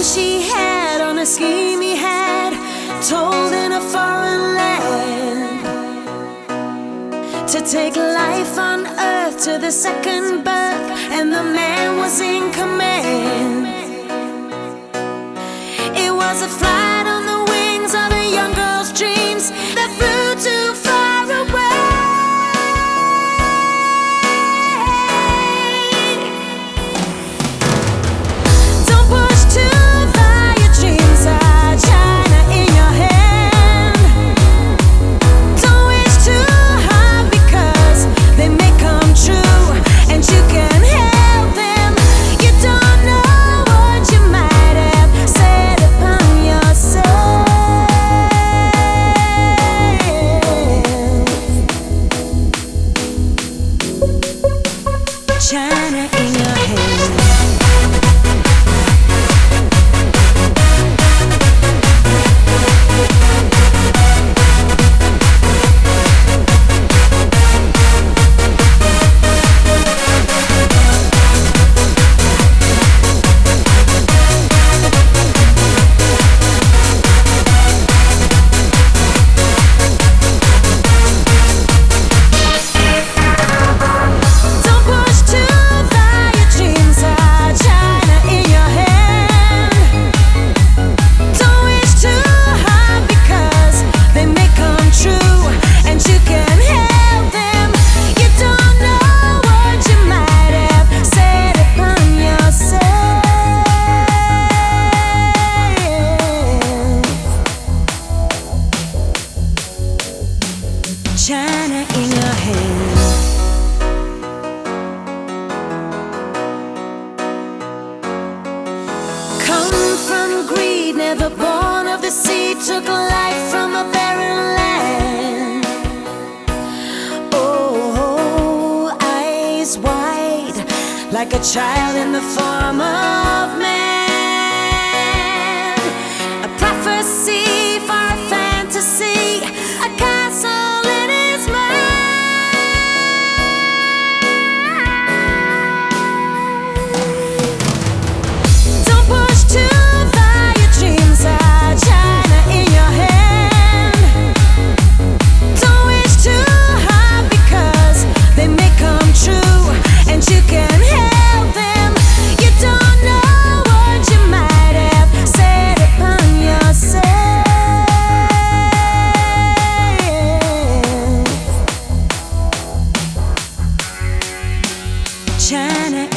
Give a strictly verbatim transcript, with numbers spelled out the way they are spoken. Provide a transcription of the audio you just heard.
she had on a scheme he had, told in a foreign land, to take life on earth to the second birth, and the man was in command. It was a flight on the wings of a young girl's dreams that flew too far away. Don't push too far, your dreams are China in your hand. Don't wish too hard because they may come true, and you can help them. You don't know what you might have said upon yourself. China in your hand. Don't push too far, your dreams are China in your hand. Don't wish too hard because they may come true, and you can help them. You don't know what you might have said upon yourself. China in your hand. Come from greed, never born of the sea, took life from a barren land. Oh, eyes wide, like a child in the form of man. A prophecy for a fantasy, a castle in his mind. Don't push too far, your dreams are China in your hand. Don't wish too hard because they may come true, and you can help them. You don't know what you might have said upon yourself. China